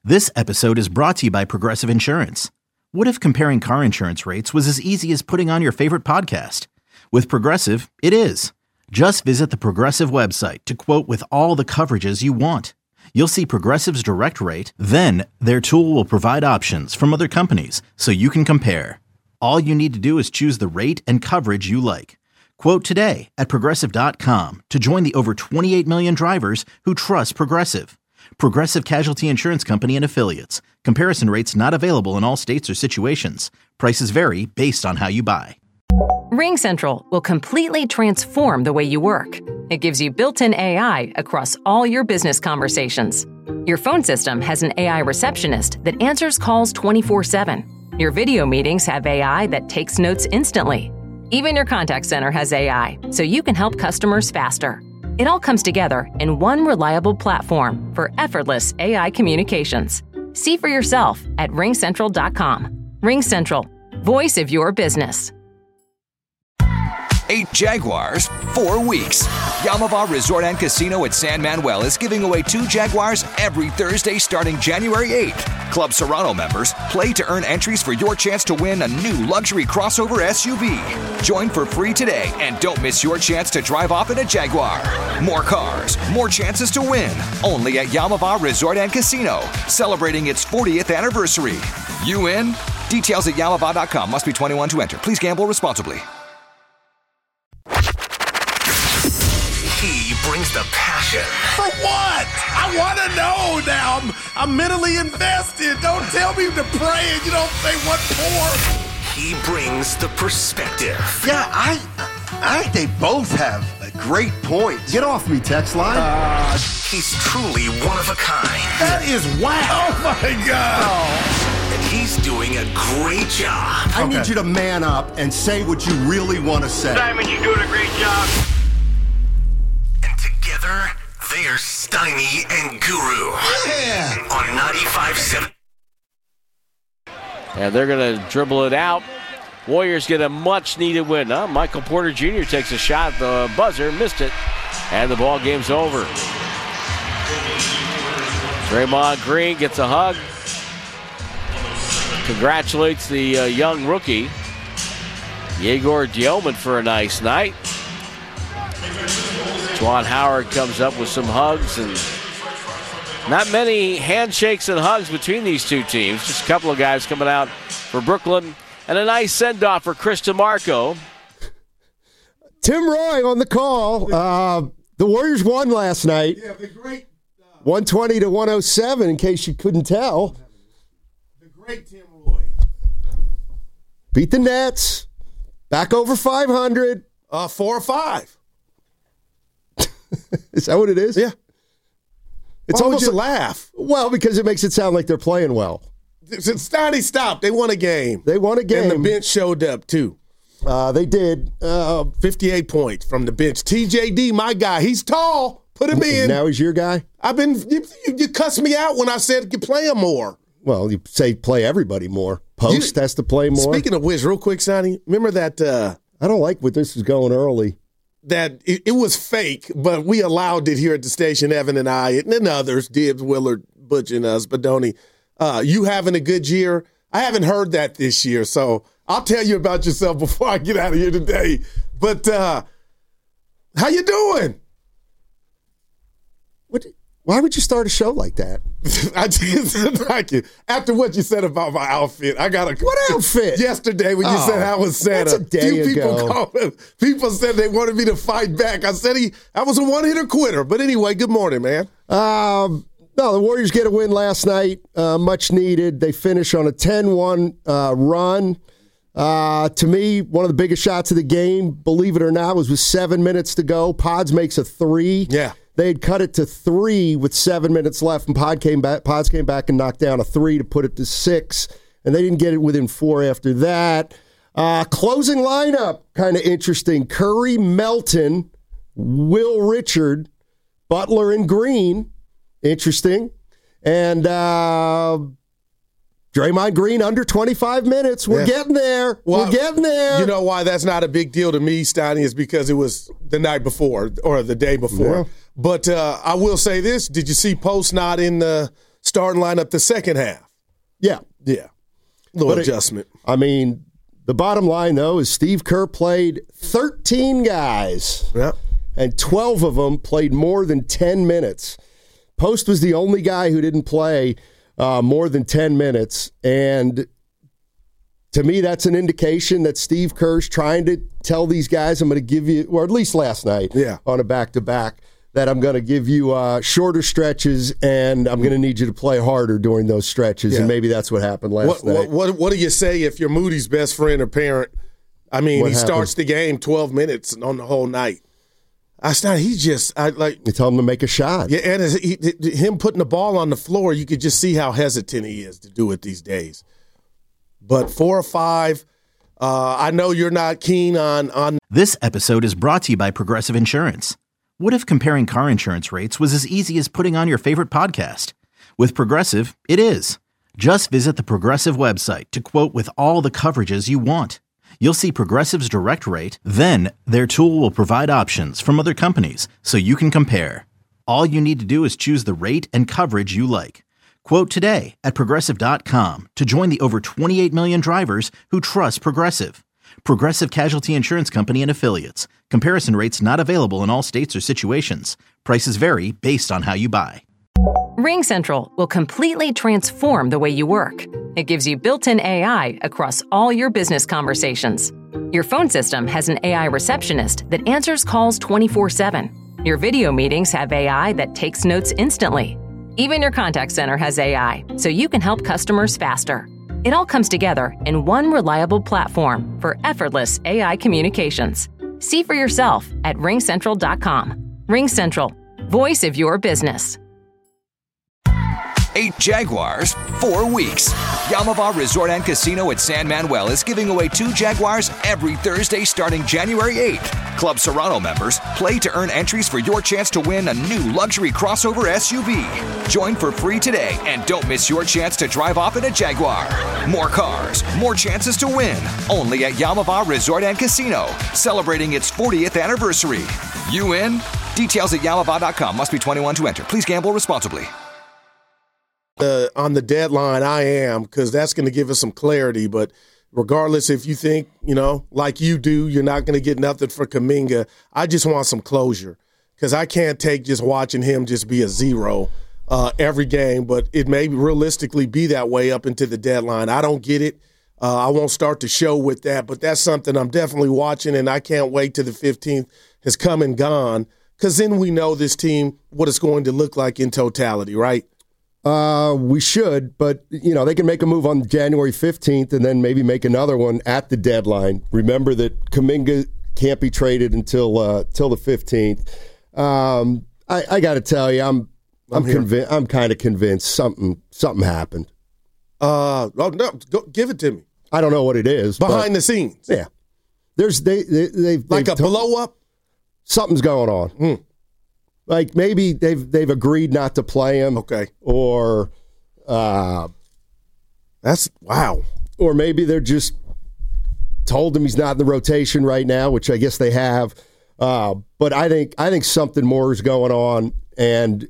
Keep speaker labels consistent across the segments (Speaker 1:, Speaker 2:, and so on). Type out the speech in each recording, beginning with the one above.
Speaker 1: This episode is brought to you by Progressive Insurance. What if comparing car insurance rates was as easy as putting on your favorite podcast? With Progressive, it is. Just visit the Progressive website to quote with all the coverages you want. You'll see Progressive's direct rate, then their tool will provide options from other companies so you can compare. All you need to do is choose the rate and coverage you like. Quote today at Progressive.com to join the over 28 million drivers who trust Progressive. Progressive Casualty Insurance Company and Affiliates. Comparison rates not available in all states or situations. Prices vary based on how you buy.
Speaker 2: RingCentral will completely transform the way you work. It gives you built-in AI across all your business conversations. Your phone system has an AI receptionist that answers calls 24/7. Your video meetings have AI that takes notes instantly. Even your contact center has AI, so you can help customers faster. It all comes together in one reliable platform for effortless AI communications. See for yourself at ringcentral.com. RingCentral, voice of your business.
Speaker 3: 8 Jaguars, 4 weeks. Yamava Resort and Casino at San Manuel is giving away 2 Jaguars every Thursday starting January 8th. Club Serrano members play to earn entries for your chance to win a new luxury crossover SUV. Join for free today and don't miss your chance to drive off in a Jaguar. More cars, more chances to win. Only at Yamava Resort and Casino, celebrating its 40th anniversary. You in? Details at yamava.com. Must be 21 to enter. Please gamble responsibly.
Speaker 4: He brings the passion.
Speaker 5: For what? I want to know now. I'm mentally invested. Don't tell me to pray and you don't say what for.
Speaker 4: He brings the perspective.
Speaker 5: Yeah, I think they both have a great point.
Speaker 6: Get off me, text line.
Speaker 4: He's truly one of a kind.
Speaker 5: That is wow. Oh, my God.
Speaker 4: And he's doing a great job.
Speaker 6: I need you to man up and say what you really want to say.
Speaker 7: Simon, you're doing a great job.
Speaker 4: Together, they are Steiny and Guru.
Speaker 5: Yeah.
Speaker 4: On 95.7.
Speaker 8: And they're going to dribble it out. Warriors get a much-needed win. Michael Porter Jr. takes a shot. The buzzer missed it. And the ball game's over. Draymond Green gets a hug. Congratulates the young rookie, Yegor Dioman, for a nice night. Juwan Howard comes up with some hugs, and not many handshakes and hugs between these two teams. Just a couple of guys coming out for Brooklyn, and a nice send-off for Chris DeMarco.
Speaker 9: Tim Roy on the call. The Warriors won last night.
Speaker 5: Yeah, the great
Speaker 9: 120 to 107, in case you couldn't tell.
Speaker 5: The great Tim Roy.
Speaker 9: Beat the Nets. Back over 500.
Speaker 5: 4 or 5.
Speaker 9: Is that what it is?
Speaker 5: Yeah.
Speaker 9: It's
Speaker 5: Why
Speaker 9: almost
Speaker 5: would you laugh?
Speaker 9: Well, because it makes it sound like they're playing well.
Speaker 5: Since Steiny stopped, they won a game.
Speaker 9: They won a game.
Speaker 5: And the bench showed up, too.
Speaker 9: They did.
Speaker 5: 58 points from the bench. TJD, my guy, he's tall. Put him in.
Speaker 9: Now he's your guy?
Speaker 5: You cussed me out when I said you play him more.
Speaker 9: Well, you say play everybody more. Post has to play more.
Speaker 5: Speaking of which, real quick, Sonny, remember that
Speaker 9: I don't like what this is going early.
Speaker 5: That it was fake, but we allowed it here at the station, Evan and I, and then others, Dibbs, Willard, Butch, and us, Badoni. You having a good year? I haven't heard that this year, so I'll tell you about yourself before I get out of here today. But how you doing?
Speaker 9: Why would you start a show like that?
Speaker 5: I just thank you. After what you said about my outfit, I got a
Speaker 9: what outfit?
Speaker 5: Yesterday when you said I was Santa.
Speaker 9: That's a day ago.
Speaker 5: People said they wanted me to fight back. I said I was a one-hitter quitter. But anyway, good morning, man.
Speaker 9: No, the Warriors get a win last night, much needed. They finish on a 10-1 run. To me, one of the biggest shots of the game, believe it or not, was with 7 minutes to go. Pods makes a 3.
Speaker 5: Yeah.
Speaker 9: They had cut it to 3 with 7 minutes left, and Pods came back and knocked down a 3 to put it to 6, and they didn't get it within 4 after that. Closing lineup, kind of interesting. Curry, Melton, Will Richard, Butler, and Green. Interesting. And Draymond Green under 25 minutes. We're getting there.
Speaker 5: Well,
Speaker 9: we're getting there.
Speaker 5: You know why that's not a big deal to me, Steiny, is because it was the night before or the day before. Yeah. But I will say this. Did you see Post not in the starting lineup the second half.
Speaker 9: Yeah.
Speaker 5: Little adjustment.
Speaker 9: I mean, the bottom line, though, is Steve Kerr played 13 guys.
Speaker 5: Yeah.
Speaker 9: And 12 of them played more than 10 minutes. Post was the only guy who didn't play more than 10 minutes. And to me, that's an indication that Steve Kerr's trying to tell these guys, I'm going to give you, or at least last night on a back-to-back, that I'm going to give you shorter stretches and I'm going to need you to play harder during those stretches. And maybe that's what happened last night.
Speaker 5: What do you say if you're Moody's best friend or parent? I mean, he starts the game 12 minutes on the whole night. You
Speaker 9: tell him to make a shot.
Speaker 5: Yeah, and him putting the ball on the floor, you could just see how hesitant he is to do it these days. But 4 or 5, I know you're not keen on.
Speaker 1: This episode is brought to you by Progressive Insurance. What if comparing car insurance rates was as easy as putting on your favorite podcast? With Progressive, it is. Just visit the Progressive website to quote with all the coverages you want. You'll see Progressive's direct rate, then their tool will provide options from other companies so you can compare. All you need to do is choose the rate and coverage you like. Quote today at Progressive.com to join the over 28 million drivers who trust Progressive. Progressive Casualty Insurance Company and Affiliates. Comparison rates not available in all states or situations. Prices vary based on how you buy.
Speaker 2: RingCentral will completely transform the way you work. It gives you built-in AI across all your business conversations. Your phone system has an AI receptionist that answers calls 24/7. Your video meetings have AI that takes notes instantly. Even your contact center has AI, so you can help customers faster. It all comes together in one reliable platform for effortless AI communications. See for yourself at RingCentral.com. RingCentral, voice of your business.
Speaker 3: 8 Jaguars, 4 weeks. Yamava Resort and Casino at San Manuel is giving away 2 Jaguars every Thursday starting January 8th. Club Serrano members play to earn entries for your chance to win a new luxury crossover SUV. Join for free today and don't miss your chance to drive off in a Jaguar. More cars, more chances to win. Only at Yamava Resort and Casino, celebrating its 40th anniversary. You in? Details at Yamava.com. Must be 21 to enter. Please gamble responsibly.
Speaker 5: On the deadline, I am, because that's going to give us some clarity. But regardless, if you think, like you do, you're not going to get nothing for Kuminga, I just want some closure, because I can't take just watching him just be a zero every game. But it may realistically be that way up into the deadline. I don't get it. I won't start the show with that, but that's something I'm definitely watching, and I can't wait till the 15th has come and gone, because then we know this team, what it's going to look like in totality, right?
Speaker 9: We should, but, they can make a move on January 15th and then maybe make another one at the deadline. Remember that Kuminga can't be traded until the 15th. I got to tell you, I'm convinced. I'm kind of convinced something happened.
Speaker 5: No, go, give it to me.
Speaker 9: I don't know what it is.
Speaker 5: Behind the scenes.
Speaker 9: Yeah. They've
Speaker 5: like a blow up?
Speaker 9: Something's going on. Like maybe they've agreed not to play him.
Speaker 5: Okay.
Speaker 9: Or
Speaker 5: that's wow.
Speaker 9: Or maybe they're just told him he's not in the rotation right now, which I guess they have. But I think something more is going on, and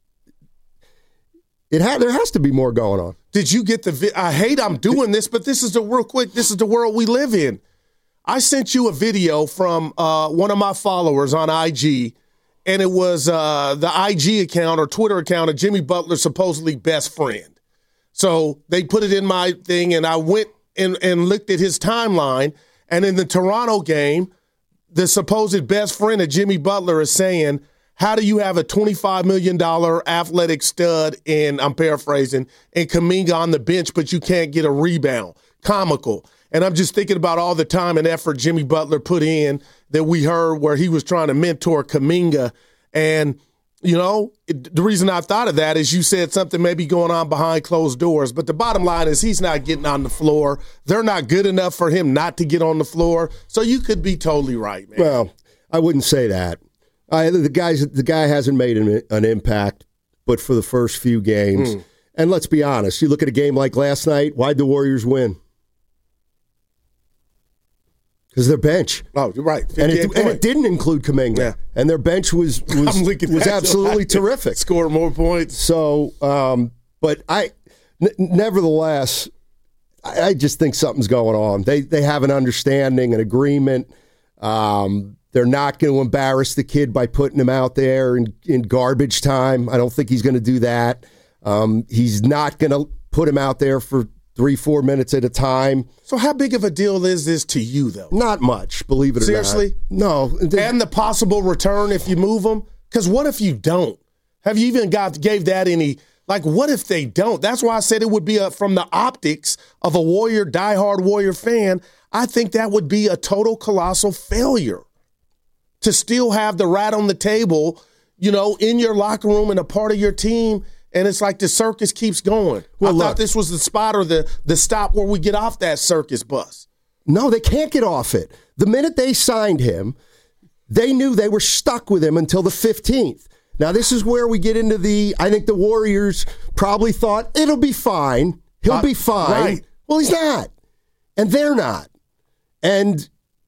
Speaker 9: there has to be more going on.
Speaker 5: Did you get I'm doing this, but this is the world we live in. I sent you a video from one of my followers on IG, and it was the IG account or Twitter account of Jimmy Butler's supposedly best friend. So they put it in my thing, and I went and looked at his timeline, and in the Toronto game, the supposed best friend of Jimmy Butler is saying, how do you have a $25 million athletic stud, and I'm paraphrasing, and Kuminga on the bench, but you can't get a rebound? Comical. And I'm just thinking about all the time and effort Jimmy Butler put in that we heard where he was trying to mentor Kuminga. And, the reason I thought of that is you said something maybe going on behind closed doors. But the bottom line is he's not getting on the floor. They're not good enough for him not to get on the floor. So you could be totally right, man.
Speaker 9: Well, I wouldn't say that. The guy hasn't made an impact, but for the first few games. And let's be honest, you look at a game like last night, why'd the Warriors win? Because their bench.
Speaker 5: Oh, you're right.
Speaker 9: And it didn't include Kuminga. Yeah. And their bench was absolutely terrific.
Speaker 5: Score more points.
Speaker 9: So, But nevertheless, I just think something's going on. They have an understanding, an agreement. They're not going to embarrass the kid by putting him out there in garbage time. I don't think he's going to do that. He's not going to put him out there for 3-4 minutes at a time.
Speaker 5: So how big of a deal is this to you, though?
Speaker 9: Not much, believe it or not.
Speaker 5: Seriously?
Speaker 9: No.
Speaker 5: And the possible return if you move them? Because what if you don't? Have you even gave that any, like, what if they don't? That's why I said it would be from the optics of a diehard Warrior fan, I think that would be a total colossal failure to still have the rat on the table, in your locker room and a part of your team. And it's like the circus keeps going. Well, I thought this was the spot or the stop where we get off that circus bus.
Speaker 9: No, they can't get off it. The minute they signed him, they knew they were stuck with him until the 15th. Now, this is where we get into I think the Warriors probably thought, it'll be fine. He'll be fine.
Speaker 5: Right.
Speaker 9: Well, he's not. And they're not. And,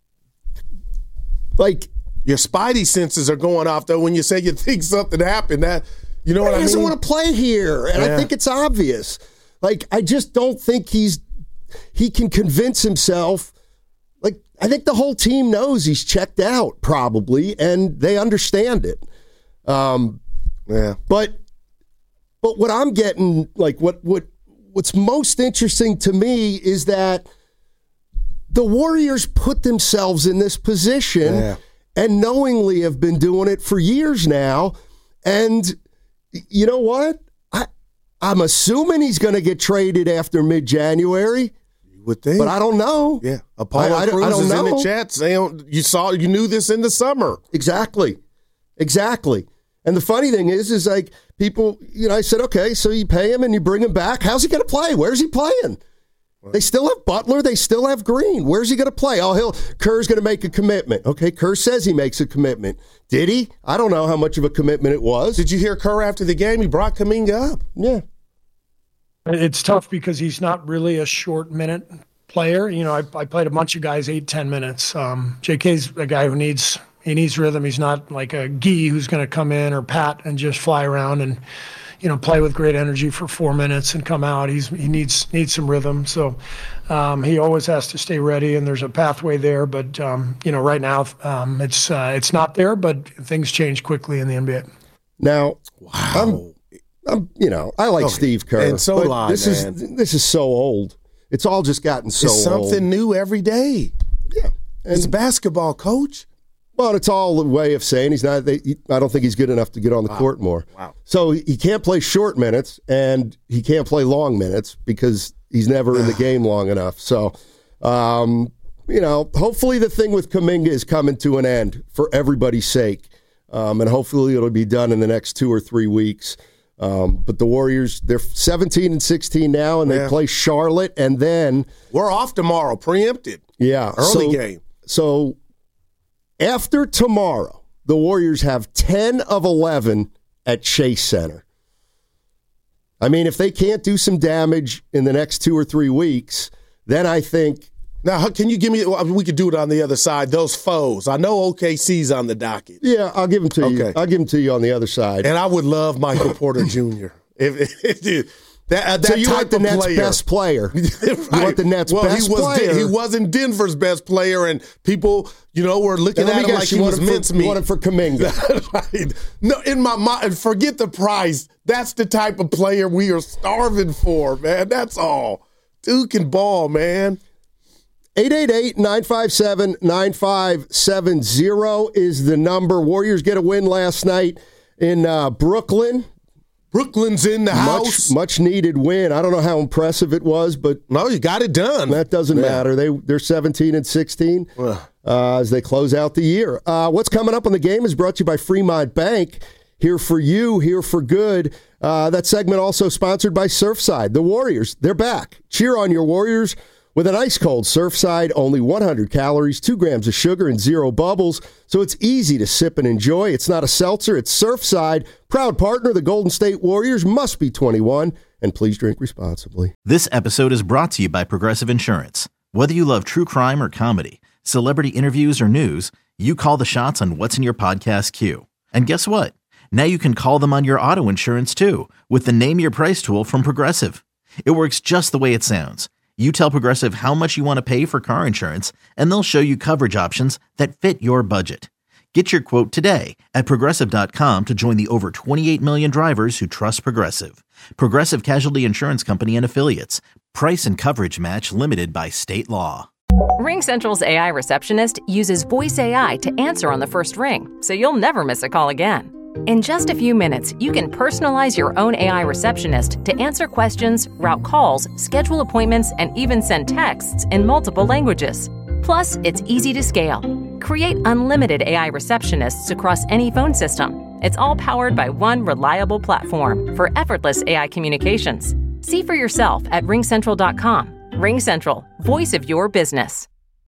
Speaker 5: your spidey senses are going off, though, when you say you think something happened. That, you know what I mean?
Speaker 9: He doesn't want to play here, and I think it's obvious. I just don't think he can convince himself. I think the whole team knows he's checked out, probably, and they understand it. But what I'm getting, what's most interesting to me is that the Warriors put themselves in this position and knowingly have been doing it for years now. And you know what? I'm assuming he's going to get traded after mid-January.
Speaker 5: You would think.
Speaker 9: But I don't know.
Speaker 5: Yeah. Apollo Cruz is in the chat saying you knew this in the summer.
Speaker 9: Exactly. And the funny thing is people, I said, okay, so you pay him and you bring him back. How's he going to play? Where's he playing? They still have Butler. They still have Green. Where's he going to play? Kerr's going to make a commitment. Okay, Kerr says he makes a commitment. Did he? I don't know how much of a commitment it was.
Speaker 5: Did you hear Kerr after the game? He brought Kuminga up.
Speaker 9: Yeah.
Speaker 7: It's tough because he's not really a short minute player. I played a bunch of guys 8-10 minutes. JK's a guy who needs rhythm. He's not like a Gee who's going to come in or Pat and just fly around and play with great energy for 4 minutes and come out. He needs some rhythm. So he always has to stay ready, and there's a pathway there. But right now it's not there. But things change quickly in the NBA.
Speaker 9: Now, wow. I like Steve Kerr.
Speaker 5: And so do I,
Speaker 9: this is so old. It's all just gotten so old.
Speaker 5: It's something new every day.
Speaker 9: Yeah,
Speaker 5: it's basketball, coach.
Speaker 9: Well, it's all a way of saying he's not. I don't think he's good enough to get on the court more.
Speaker 5: Wow.
Speaker 9: So he can't play short minutes and he can't play long minutes because he's never in the game long enough. So, hopefully the thing with Kuminga is coming to an end for everybody's sake, and hopefully it'll be done in the next 2 or 3 weeks. But the Warriors, they're 17-16 now, and they play Charlotte, and then
Speaker 5: we're off tomorrow, preempted.
Speaker 9: Yeah,
Speaker 5: early game.
Speaker 9: So. After tomorrow, the Warriors have 10 of 11 at Chase Center. I mean, if they can't do some damage in the next 2 or 3 weeks, then I think...
Speaker 5: Now, can you give me... we could do it on the other side. Those foes. I know OKC's on the docket.
Speaker 9: Yeah, I'll give them to you. I'll give them to you on the other side.
Speaker 5: And I would love Michael Porter Jr.
Speaker 9: So you want the Nets' best player. Right. You want the Nets' best player.
Speaker 5: He wasn't Denver's best player, and people, were looking at him like he was mincemeat.
Speaker 9: You want him for Kuminga.
Speaker 5: Right. No, in my mind, forget the price. That's the type of player we are starving for, man. That's all. Dude can ball, man.
Speaker 9: 888-957-9570 is the number. Warriors get a win last night in Brooklyn.
Speaker 5: Brooklyn's in the house.
Speaker 9: Much needed win. I don't know how impressive it was, but
Speaker 5: no, you got it done.
Speaker 9: That doesn't matter. They're 17-16 as they close out the year. What's coming up on the game is brought to you by Fremont Bank. Here for you, here for good. That segment also sponsored by Surfside. The Warriors, they're back. Cheer on your Warriors with an ice-cold Surfside, only 100 calories, 2 grams of sugar, and 0 bubbles, so it's easy to sip and enjoy. It's not a seltzer, it's Surfside. Proud partner of the Golden State Warriors, must be 21, and please drink responsibly.
Speaker 1: This episode is brought to you by Progressive Insurance. Whether you love true crime or comedy, celebrity interviews or news, you call the shots on what's in your podcast queue. And guess what? Now you can call them on your auto insurance too with the Name Your Price tool from Progressive. It works just the way it sounds. You tell Progressive how much you want to pay for car insurance, and they'll show you coverage options that fit your budget. Get your quote today at Progressive.com to join the over 28 million drivers who trust Progressive. Progressive Casualty Insurance Company and Affiliates. Price and coverage match limited by state law.
Speaker 2: RingCentral's AI receptionist uses voice AI to answer on the first ring, so you'll never miss a call again. In just a few minutes, you can personalize your own AI receptionist to answer questions, route calls, schedule appointments, and even send texts in multiple languages. Plus, it's easy to scale. Create unlimited AI receptionists across any phone system. It's all powered by one reliable platform for effortless AI communications. See for yourself at RingCentral.com. RingCentral, voice of your business.